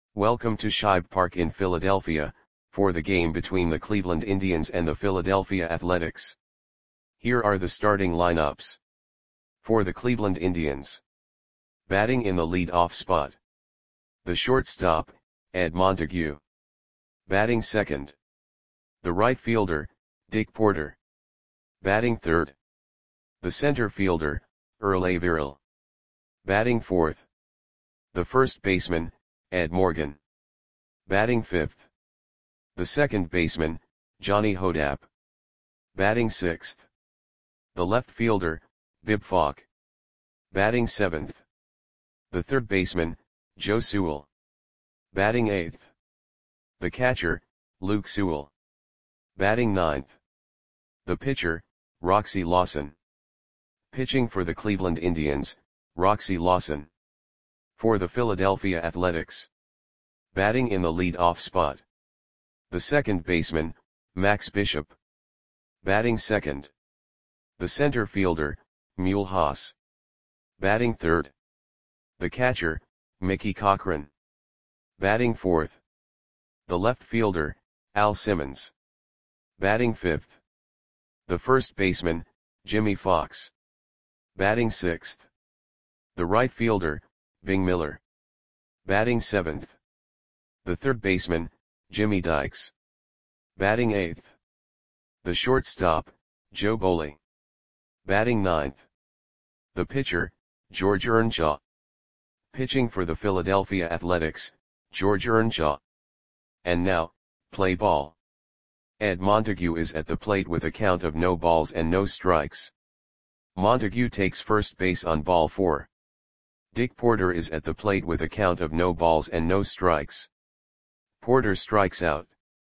Welcome to Shibe Park in Philadelphia, for the game between the Cleveland Indians and the Philadelphia Athletics. Here are the starting lineups. For the Cleveland Indians. Batting in the lead-off spot. The shortstop, Ed Montague. Batting second. The right fielder, Dick Porter. Batting third. The center fielder, Earl Averill. Batting fourth. The first baseman, Ed Morgan. Batting fifth. The second baseman, Johnny Hodapp. Batting sixth. The left fielder, Bibb Falk. Batting seventh. The third baseman, Joe Sewell. Batting eighth. The catcher, Luke Sewell. Batting ninth. The pitcher, Roxy Lawson. Pitching for the Cleveland Indians, Roxy Lawson. For the Philadelphia Athletics. Batting in the lead-off spot. The second baseman, Max Bishop. Batting second. The center fielder, Mule Haas. Batting third. The catcher, Mickey Cochrane. Batting fourth. The left fielder, Al Simmons. Batting fifth. The first baseman, Jimmy Fox. Batting sixth. The right fielder, Bing Miller. Batting seventh. The third baseman, Jimmy Dykes. Batting eighth. The shortstop, Joe Boley. Batting ninth. The pitcher, George Earnshaw. Pitching for the Philadelphia Athletics, George Earnshaw. And now, play ball. Ed Montague is at the plate with a count of no balls and no strikes. Montague takes first base on ball 4. Dick Porter is at the plate with a count of no balls and no strikes. Porter strikes out.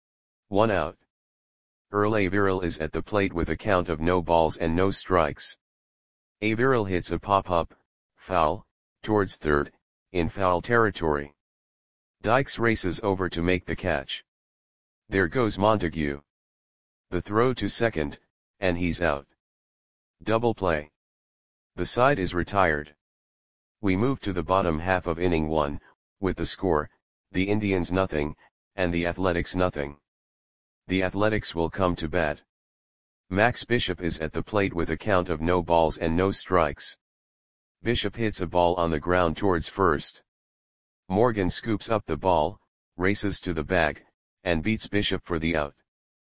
1 out. Earl Averill is at the plate with a count of no balls and no strikes. Averill hits a pop-up, foul, towards third, in foul territory. Dykes races over to make the catch. There goes Montague. The throw to second, and he's out. Double play. The side is retired. We move to the bottom half of inning 1, with the score, the Indians nothing, and the Athletics nothing. The Athletics will come to bat. Max Bishop is at the plate with a count of no balls and no strikes. Bishop hits a ball on the ground towards first. Morgan scoops up the ball, races to the bag, and beats Bishop for the out.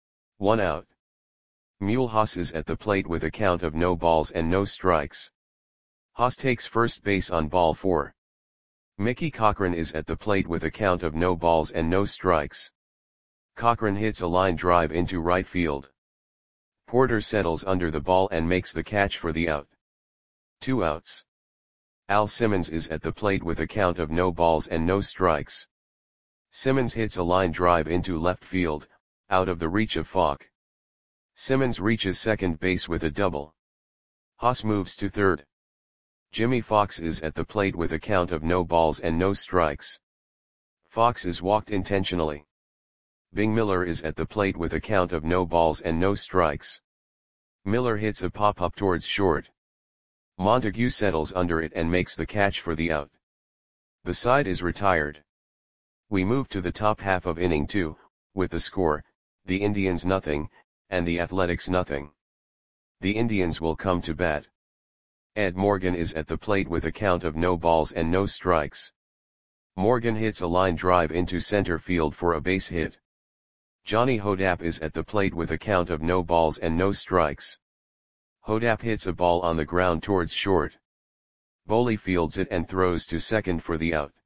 1 out. Mule Haas is at the plate with a count of no balls and no strikes. Haas takes first base on ball 4. Mickey Cochrane is at the plate with a count of no balls and no strikes. Cochrane hits a line drive into right field. Porter settles under the ball and makes the catch for the out. 2 outs. Al Simmons is at the plate with a count of no balls and no strikes. Simmons hits a line drive into left field, out of the reach of Falk. Simmons reaches second base with a double. Haas moves to third. Jimmy Fox is at the plate with a count of no balls and no strikes. Fox is walked intentionally. Bing Miller is at the plate with a count of no balls and no strikes. Miller hits a pop-up towards short. Montague settles under it and makes the catch for the out. The side is retired. We move to the top half of inning 2, with the score, the Indians nothing, and the Athletics nothing. The Indians will come to bat. Ed Morgan is at the plate with a count of no balls and no strikes. Morgan hits a line drive into center field for a base hit. Johnny Hodapp is at the plate with a count of no balls and no strikes. Hodapp hits a ball on the ground towards short. Boley fields it and throws to second for the out.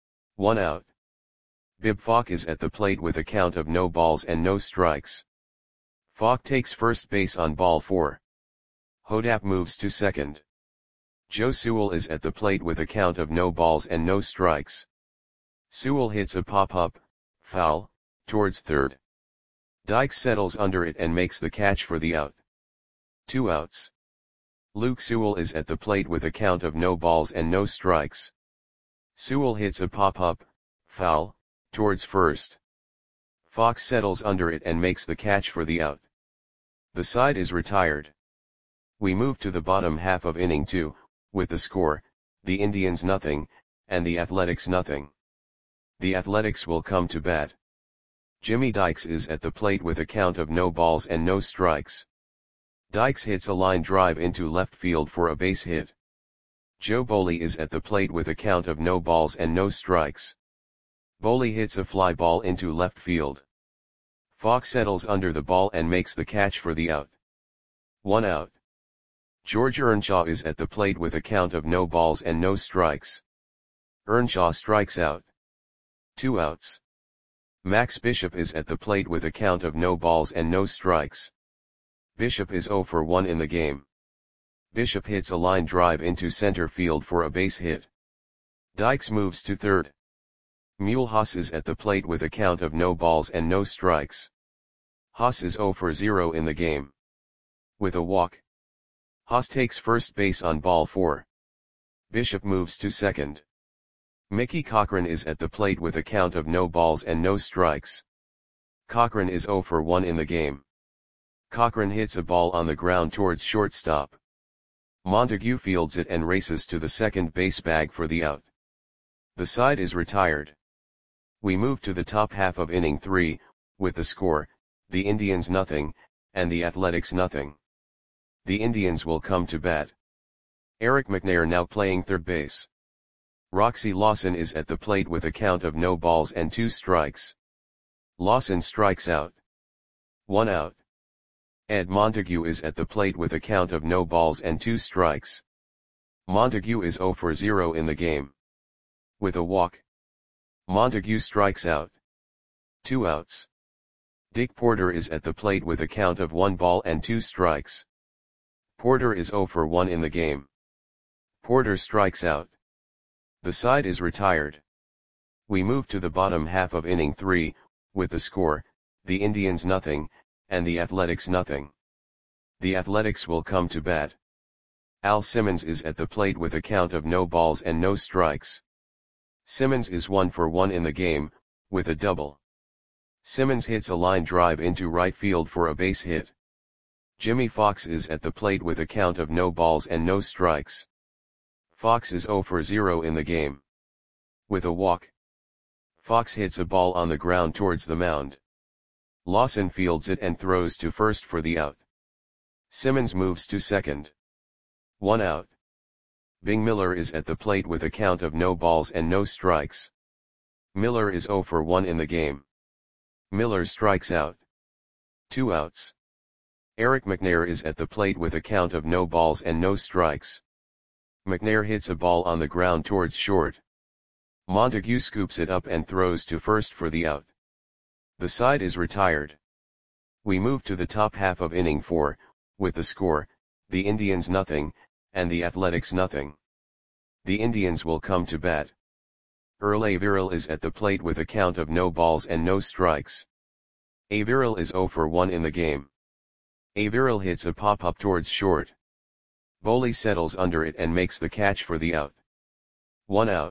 1 out. Bibb Falk is at the plate with a count of no balls and no strikes. Falk takes first base on ball 4. Hodapp moves to second. Joe Sewell is at the plate with a count of no balls and no strikes. Sewell hits a pop-up, foul, towards third. Dykes settles under it and makes the catch for the out. 2 outs. Luke Sewell is at the plate with a count of no balls and no strikes. Sewell hits a pop-up, foul, towards first. Fox settles under it and makes the catch for the out. The side is retired. We move to the bottom half of inning 2, with the score, the Indians nothing, and the Athletics nothing. The Athletics will come to bat. Jimmy Dykes is at the plate with a count of no balls and no strikes. Dykes hits a line drive into left field for a base hit. Joe Boley is at the plate with a count of no balls and no strikes. Boley hits a fly ball into left field. Fox settles under the ball and makes the catch for the out. 1 out. George Earnshaw is at the plate with a count of no balls and no strikes. Earnshaw strikes out. 2 outs. Max Bishop is at the plate with a count of no balls and no strikes. Bishop is 0 for 1 in the game. Bishop hits a line drive into center field for a base hit. Dykes moves to third. Mulhouse is at the plate with a count of no balls and no strikes. Haas is 0 for 0 in the game. With a walk, Haas takes first base on ball 4. Bishop moves to second. Mickey Cochrane is at the plate with a count of no balls and no strikes. Cochrane is 0 for 1 in the game. Cochrane hits a ball on the ground towards shortstop. Montague fields it and races to the second base bag for the out. The side is retired. We move to the top half of inning 3, with the score, the Indians nothing, and the Athletics nothing. The Indians will come to bat. Eric McNair now playing third base. Roxy Lawson is at the plate with a count of no balls and 2 strikes. Lawson strikes out. 1 out. Ed Montague is at the plate with a count of no balls and 2 strikes. Montague is 0 for 0 in the game. With a walk, Montague strikes out. 2 outs. Dick Porter is at the plate with a count of 1 ball and 2 strikes. Porter is 0 for 1 in the game. Porter strikes out. The side is retired. We move to the bottom half of inning 3, with the score, the Indians nothing, and the Athletics nothing. The Athletics will come to bat. Al Simmons is at the plate with a count of no balls and no strikes. Simmons is 1 for 1 in the game, with a double. Simmons hits a line drive into right field for a base hit. Jimmy Fox is at the plate with a count of no balls and no strikes. Fox is 0 for 0 in the game. With a walk, Fox hits a ball on the ground towards the mound. Lawson fields it and throws to first for the out. Simmons moves to second. 1 out. Bing Miller is at the plate with a count of no balls and no strikes. Miller is 0 for 1 in the game. Miller strikes out. 2 outs. Eric McNair is at the plate with a count of no balls and no strikes. McNair hits a ball on the ground towards short. Montague scoops it up and throws to first for the out. The side is retired. We move to the top half of inning 4, with the score, the Indians nothing, and the Athletics nothing. The Indians will come to bat. Earl Averill is at the plate with a count of no balls and no strikes. Averill is 0 for 1 in the game. Averill hits a pop-up towards short. Boley settles under it and makes the catch for the out. 1 out.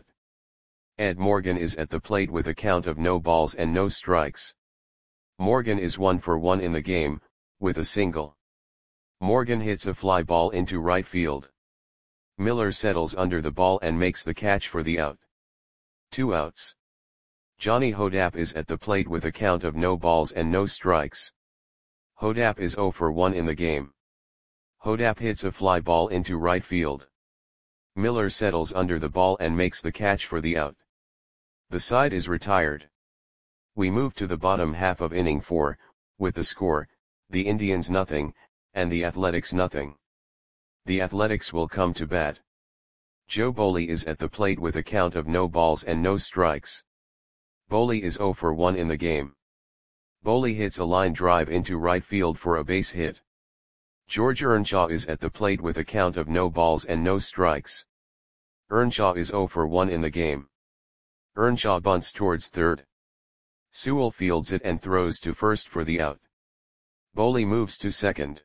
Ed Morgan is at the plate with a count of no balls and no strikes. Morgan is 1 for 1 in the game, with a single. Morgan hits a fly ball into right field. Miller settles under the ball and makes the catch for the out. 2 outs. Johnny Hodapp is at the plate with a count of no balls and no strikes. Hodapp is 0 for 1 in the game. Hodapp hits a fly ball into right field. Miller settles under the ball and makes the catch for the out. The side is retired. We move to the bottom half of inning 4, with the score, the Indians nothing, and the Athletics nothing. The Athletics will come to bat. Joe Boley is at the plate with a count of no balls and no strikes. Boley is 0 for 1 in the game. Boley hits a line drive into right field for a base hit. George Earnshaw is at the plate with a count of no balls and no strikes. Earnshaw is 0 for 1 in the game. Earnshaw bunts towards third. Sewell fields it and throws to first for the out. Boley moves to second.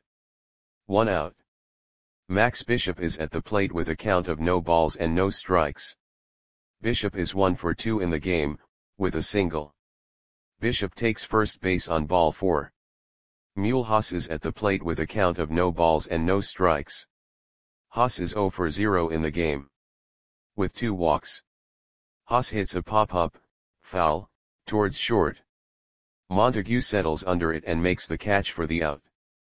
1 out. Max Bishop is at the plate with a count of no balls and no strikes. Bishop is 1 for 2 in the game, with a single. Bishop takes first base on ball 4. Mulhouse is at the plate with a count of no balls and no strikes. Haas is 0 for 0 in the game. With 2 walks, Haas hits a pop-up, Foul, towards short. Montague settles under it and makes the catch for the out.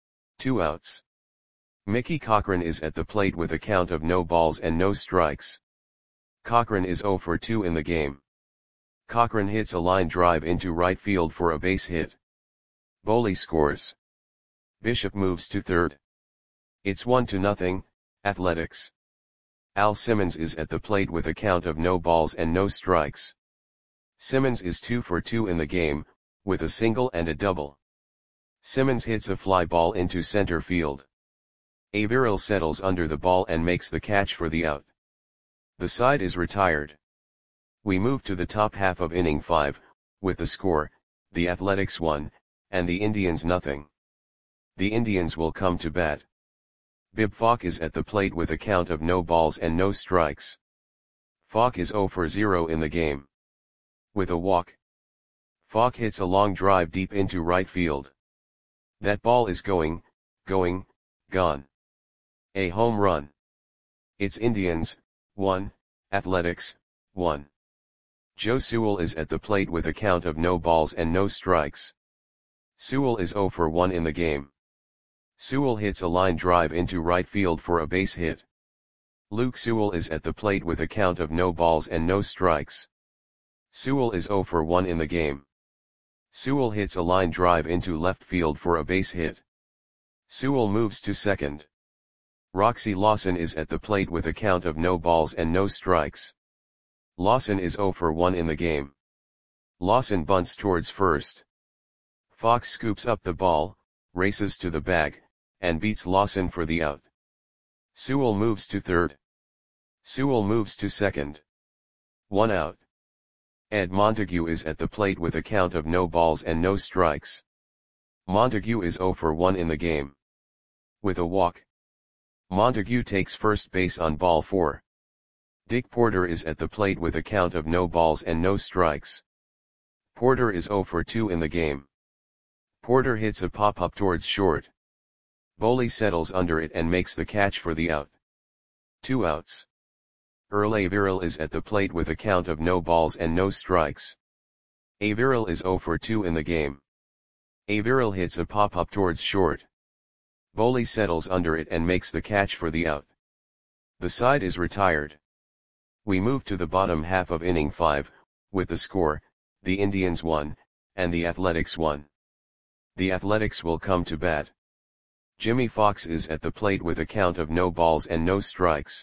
2 outs. Mickey Cochrane is at the plate with a count of no balls and no strikes. Cochrane is 0 for 2 in the game. Cochrane hits a line drive into right field for a base hit. Boley scores. Bishop moves to third. It's 1-0, Athletics. Al Simmons is at the plate with a count of no balls and no strikes. Simmons is 2 for 2 in the game, with a single and a double. Simmons hits a fly ball into center field. Averill settles under the ball and makes the catch for the out. The side is retired. We move to the top half of inning 5, with the score, the Athletics 1, and the Indians 0. The Indians will come to bat. Bib Falk is at the plate with a count of no balls and no strikes. Falk is 0 for 0 in the game. With a walk. Falk hits a long drive deep into right field. That ball is going, gone. A home run. It's Indians, 1, Athletics, 1. Joe Sewell is at the plate with a count of no balls and no strikes. Sewell is 0 for 1 in the game. Sewell hits a line drive into right field for a base hit. Luke Sewell is at the plate with a count of no balls and no strikes. Sewell is 0 for 1 in the game. Sewell hits a line drive into left field for a base hit. Sewell moves to second. Roxy Lawson is at the plate with a count of no balls and no strikes. Lawson is 0 for 1 in the game. Lawson bunts towards first. Fox scoops up the ball, races to the bag, and beats Lawson for the out. Sewell moves to third. Sewell moves to second. 1 out. Ed Montague is at the plate with a count of no balls and no strikes. Montague is 0 for 1 in the game. With a walk. Montague takes first base on ball 4. Dick Porter is at the plate with a count of no balls and no strikes. Porter is 0 for 2 in the game. Porter hits a pop-up towards short. Boley settles under it and makes the catch for the out. 2 outs. Earl Averill is at the plate with a count of no balls and no strikes. Averill is 0 for 2 in the game. Averill hits a pop-up towards short. Boley settles under it and makes the catch for the out. The side is retired. We move to the bottom half of inning 5, with the score, the Indians 1, and the Athletics 1. The Athletics will come to bat. Jimmy Fox is at the plate with a count of no balls and no strikes.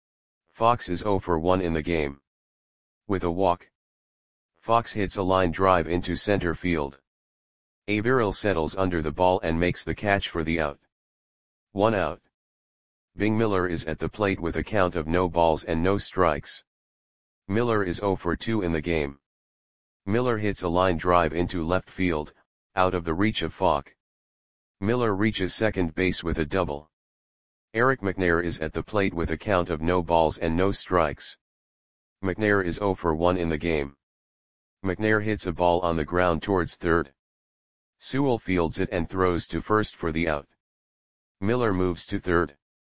Fox is 0 for 1 in the game. With a walk. Fox hits a line drive into center field. Averill settles under the ball and makes the catch for the out. 1 out. Bing Miller is at the plate with a count of no balls and no strikes. Miller is 0 for 2 in the game. Miller hits a line drive into left field, out of the reach of Falk. Miller reaches second base with a double. Eric McNair is at the plate with a count of no balls and no strikes. McNair is 0 for 1 in the game. McNair hits a ball on the ground towards third. Sewell fields it and throws to first for the out. Miller moves to third.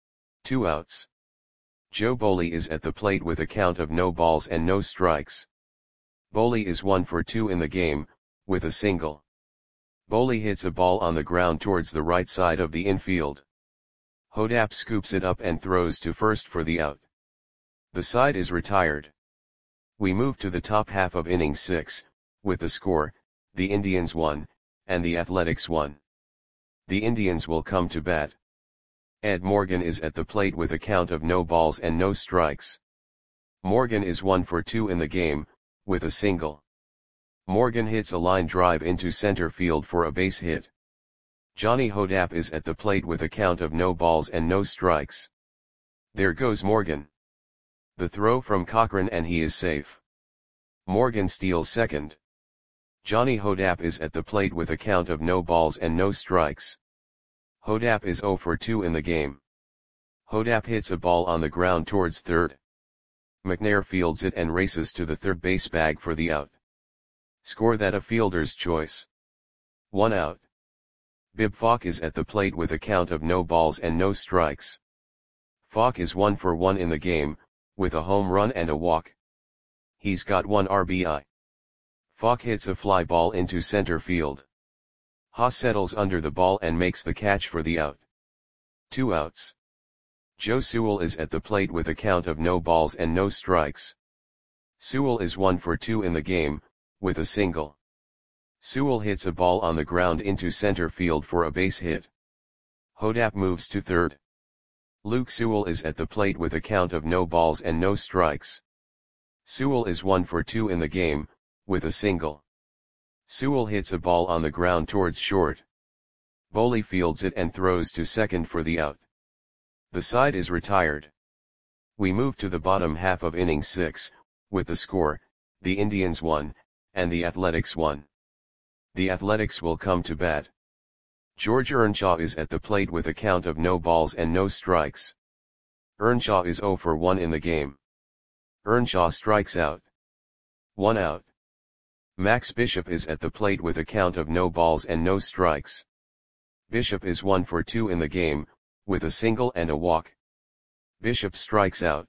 2 outs. Joe Boley is at the plate with a count of no balls and no strikes. Boley is 1 for 2 in the game, with a single. Boley hits a ball on the ground towards the right side of the infield. Hodap scoops it up and throws to first for the out. The side is retired. We move to the top half of inning 6, with the score, the Indians 1, and the Athletics 1. The Indians will come to bat. Ed Morgan is at the plate with a count of no balls and no strikes. Morgan is 1 for 2 in the game, with a single. Morgan hits a line drive into center field for a base hit. Johnny Hodap is at the plate with a count of no balls and no strikes. There goes Morgan. The throw from Cochrane and he is safe. Morgan steals second. Johnny Hodap is at the plate with a count of no balls and no strikes. Hodap is 0 for 2 in the game. Hodap hits a ball on the ground towards third. McNair fields it and races to the third base bag for the out. Score that a fielder's choice. 1 out. Bib Falk is at the plate with a count of no balls and no strikes. Falk is 1 for 1 in the game, with a home run and a walk. He's got 1 RBI. Falk hits a fly ball into center field. Haas settles under the ball and makes the catch for the out. 2 outs. Joe Sewell is at the plate with a count of no balls and no strikes. Sewell is 1 for 2 in the game, with a single. Sewell hits a ball on the ground into center field for a base hit. Hodap moves to third. Luke Sewell is at the plate with a count of no balls and no strikes. Sewell is 1 for 2 in the game, with a single. Sewell hits a ball on the ground towards short. Boley fields it and throws to second for the out. The side is retired. We move to the bottom half of inning 6, with the score, the Indians 1, and the Athletics 1. The Athletics will come to bat. George Earnshaw is at the plate with a count of no balls and no strikes. Earnshaw is 0 for 1 in the game. Earnshaw strikes out. 1 out. Max Bishop is at the plate with a count of no balls and no strikes. Bishop is 1 for 2 in the game, with a single and a walk. Bishop strikes out.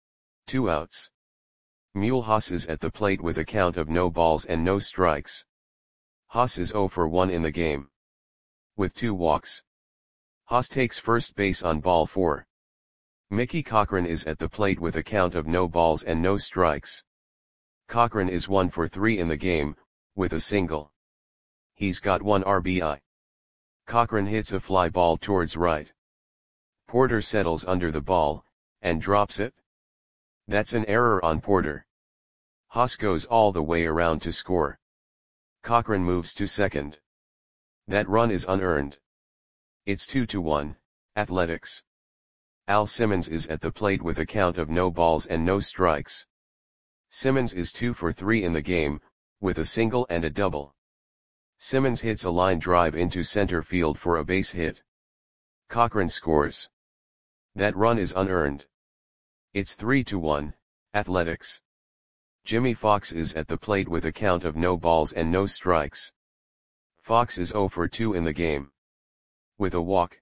2 outs. Mule Haas is at the plate with a count of no balls and no strikes. Haas is 0 for 1 in the game. With 2 walks. Haas takes first base on ball 4. Mickey Cochrane is at the plate with a count of no balls and no strikes. Cochrane is 1 for 3 in the game, with a single. He's got 1 RBI. Cochrane hits a fly ball towards right. Porter settles under the ball, and drops it. That's an error on Porter. Haas goes all the way around to score. Cochrane moves to second. That run is unearned. It's 2-1, Athletics. Al Simmons is at the plate with a count of no balls and no strikes. Simmons is 2 for 3 in the game, with a single and a double. Simmons hits a line drive into center field for a base hit. Cochrane scores. That run is unearned. It's 3-1, Athletics. Jimmy Fox is at the plate with a count of no balls and no strikes. Fox is 0 for 2 in the game. With a walk.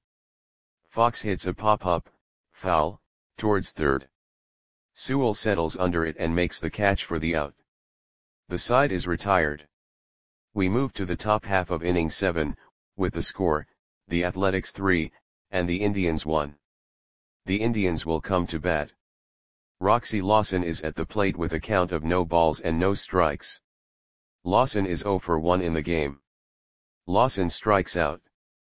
Fox hits a pop-up, foul, towards third. Sewell settles under it and makes the catch for the out. The side is retired. We move to the top half of inning 7, with the score, the Athletics 3, and the Indians 1. The Indians will come to bat. Roxy Lawson is at the plate with a count of no balls and no strikes. Lawson is 0 for 1 in the game. Lawson strikes out.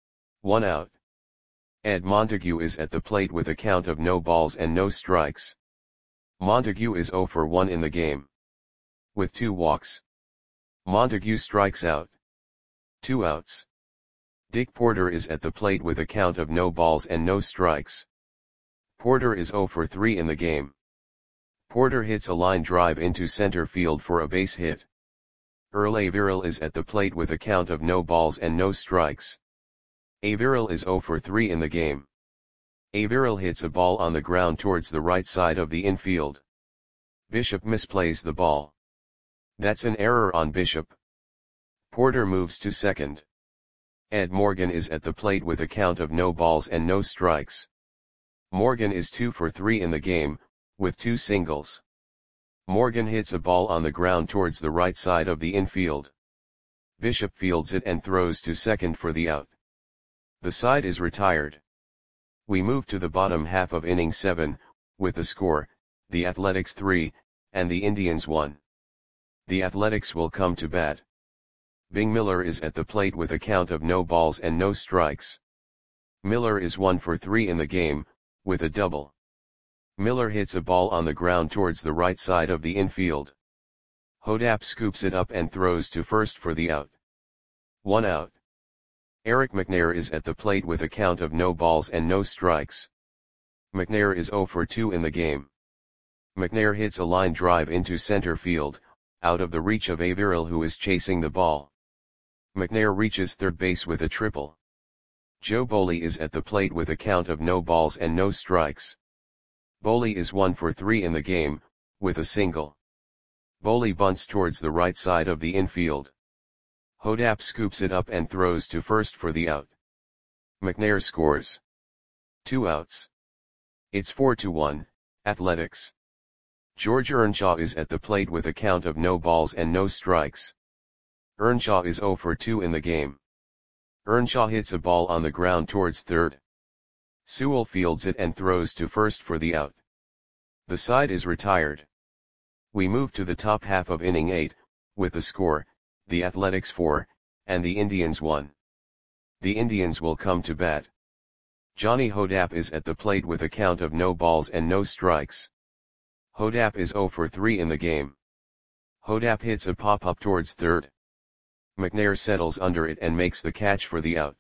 1 out. Ed Montague is at the plate with a count of no balls and no strikes. Montague is 0 for 1 in the game. With 2 walks. Montague strikes out. 2 outs. Dick Porter is at the plate with a count of no balls and no strikes. Porter is 0 for 3 in the game. Porter hits a line drive into center field for a base hit. Earl Averill is at the plate with a count of no balls and no strikes. Averill is 0 for 3 in the game. Averill hits a ball on the ground towards the right side of the infield. Bishop misplays the ball. That's an error on Bishop. Porter moves to second. Ed Morgan is at the plate with a count of no balls and no strikes. Morgan is 2 for 3 in the game, with 2 singles. Morgan hits a ball on the ground towards the right side of the infield. Bishop fields it and throws to second for the out. The side is retired. We move to the bottom half of inning 7, with the score, the Athletics 3, and the Indians 1. The Athletics will come to bat. Bing Miller is at the plate with a count of no balls and no strikes. Miller is 1 for 3 in the game, with a double. Miller hits a ball on the ground towards the right side of the infield. Hodap scoops it up and throws to first for the out. 1 out. Eric McNair is at the plate with a count of no balls and no strikes. McNair is 0 for 2 in the game. McNair hits a line drive into center field, out of the reach of Averill, who is chasing the ball. McNair reaches third base with a triple. Joe Boley is at the plate with a count of no balls and no strikes. Boley is 1 for 3 in the game, with a single. Boley bunts towards the right side of the infield. Hodap scoops it up and throws to first for the out. McNair scores. 2 outs. It's 4-1, Athletics. George Earnshaw is at the plate with a count of no balls and no strikes. Earnshaw is 0 for 2 in the game. Earnshaw hits a ball on the ground towards third. Sewell fields it and throws to first for the out. The side is retired. We move to the top half of inning 8, with the score, the Athletics 4, and the Indians 1. The Indians will come to bat. Johnny Hodapp is at the plate with a count of no balls and no strikes. Hodapp is 0 for 3 in the game. Hodapp hits a pop-up towards third. McNair settles under it and makes the catch for the out.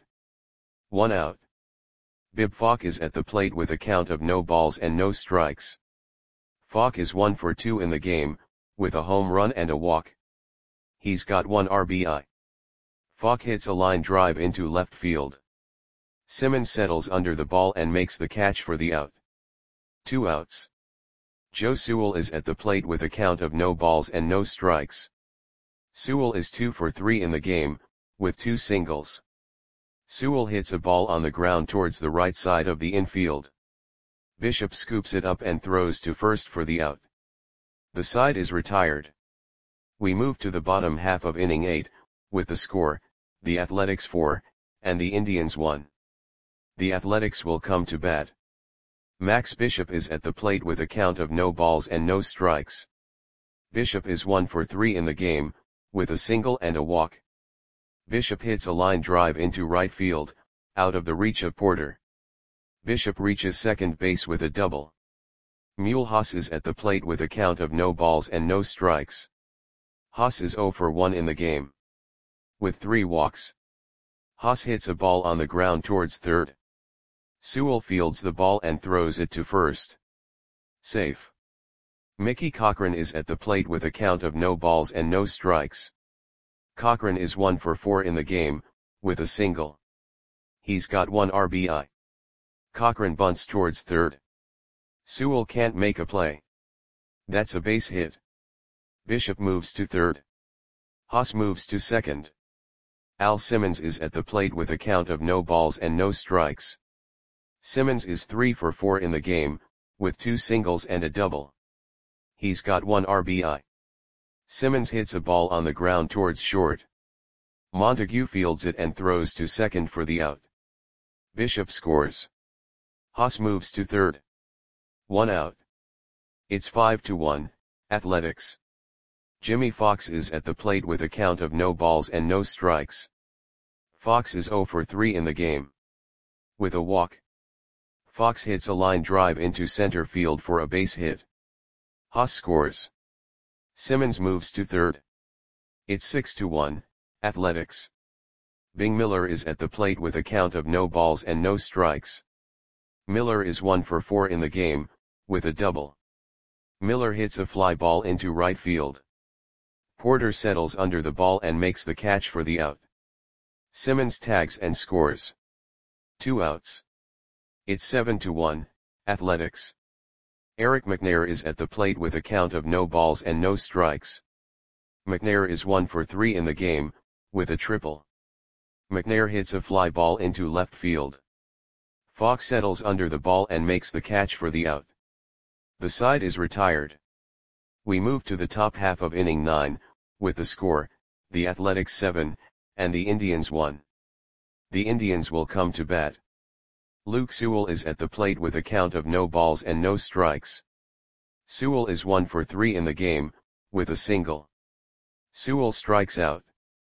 1 out. Bib Falk is at the plate with a count of no balls and no strikes. Falk is 1 for 2 in the game, with a home run and a walk. He's got 1 RBI. Falk hits a line drive into left field. Simmons settles under the ball and makes the catch for the out. 2 outs. Joe Sewell is at the plate with a count of no balls and no strikes. Sewell is 2 for 3 in the game, with 2 singles. Sewell hits a ball on the ground towards the right side of the infield. Bishop scoops it up and throws to first for the out. The side is retired. We move to the bottom half of inning 8, with the score, the Athletics 4, and the Indians 1. The Athletics will come to bat. Max Bishop is at the plate with a count of no balls and no strikes. Bishop is 1 for 3 in the game, with a single and a walk. Bishop hits a line drive into right field, out of the reach of Porter. Bishop reaches second base with a double. Mule Haas is at the plate with a count of no balls and no strikes. Haas is 0 for 1 in the game. With 3 walks. Haas hits a ball on the ground towards third. Sewell fields the ball and throws it to first. Safe. Mickey Cochran is at the plate with a count of no balls and no strikes. Cochran is 1 for 4 in the game, with a single. He's got 1 RBI. Cochran bunts towards third. Sewell can't make a play. That's a base hit. Bishop moves to third. Haas moves to second. Al Simmons is at the plate with a count of no balls and no strikes. Simmons is 3 for 4 in the game, with 2 singles and a double. He's got 1 RBI. Simmons hits a ball on the ground towards short. Montague fields it and throws to second for the out. Bishop scores. Haas moves to third. 1 out. It's 5-1, Athletics. Jimmy Fox is at the plate with a count of no balls and no strikes. Fox is 0 for 3 in the game. With a walk. Fox hits a line drive into center field for a base hit. Haas scores. Simmons moves to third. It's 6-1, Athletics. Bing Miller is at the plate with a count of no balls and no strikes. Miller is 1 for 4 in the game, with a double. Miller hits a fly ball into right field. Porter settles under the ball and makes the catch for the out. Simmons tags and scores. 2 outs. It's 7-1, Athletics. Eric McNair is at the plate with a count of no balls and no strikes. McNair is 1 for 3 in the game, with a triple. McNair hits a fly ball into left field. Fox settles under the ball and makes the catch for the out. The side is retired. We move to the top half of inning 9, with the score, the Athletics 7, and the Indians 1. The Indians will come to bat. Luke Sewell is at the plate with a count of no balls and no strikes. Sewell is 1 for 3 in the game, with a single. Sewell strikes out.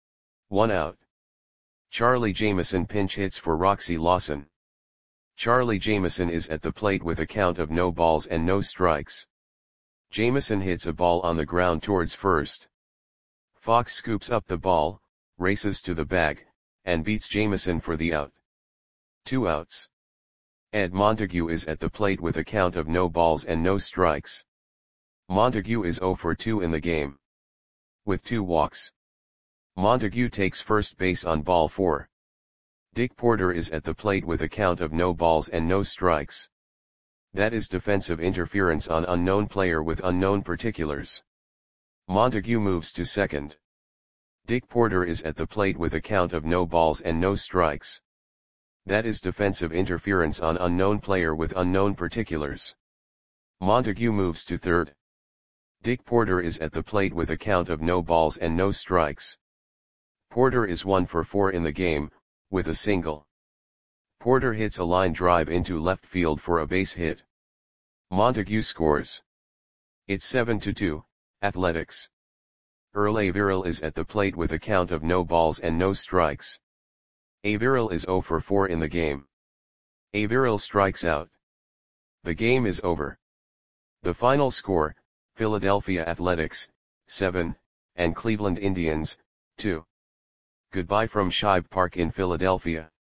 1 out. Charlie Jameson pinch hits for Roxy Lawson. Charlie Jameson is at the plate with a count of no balls and no strikes. Jameson hits a ball on the ground towards first. Fox scoops up the ball, races to the bag, and beats Jameson for the out. 2 outs. Ed Montague is at the plate with a count of no balls and no strikes. Montague is 0 for 2 in the game. With 2 walks. Montague takes first base on ball 4. Dick Porter is at the plate with a count of no balls and no strikes. That is defensive interference on unknown player with unknown particulars. Montague moves to second. Dick Porter is at the plate with a count of no balls and no strikes. That is defensive interference on unknown player with unknown particulars. Montague moves to third. Dick Porter is at the plate with a count of no balls and no strikes. Porter is 1 for 4 in the game, with a single. Porter hits a line drive into left field for a base hit. Montague scores. It's 7-2, Athletics. Earl Averill is at the plate with a count of no balls and no strikes. Averill is 0 for 4 in the game. Averill strikes out. The game is over. The final score, Philadelphia Athletics, 7, and Cleveland Indians, 2. Goodbye from Shibe Park in Philadelphia.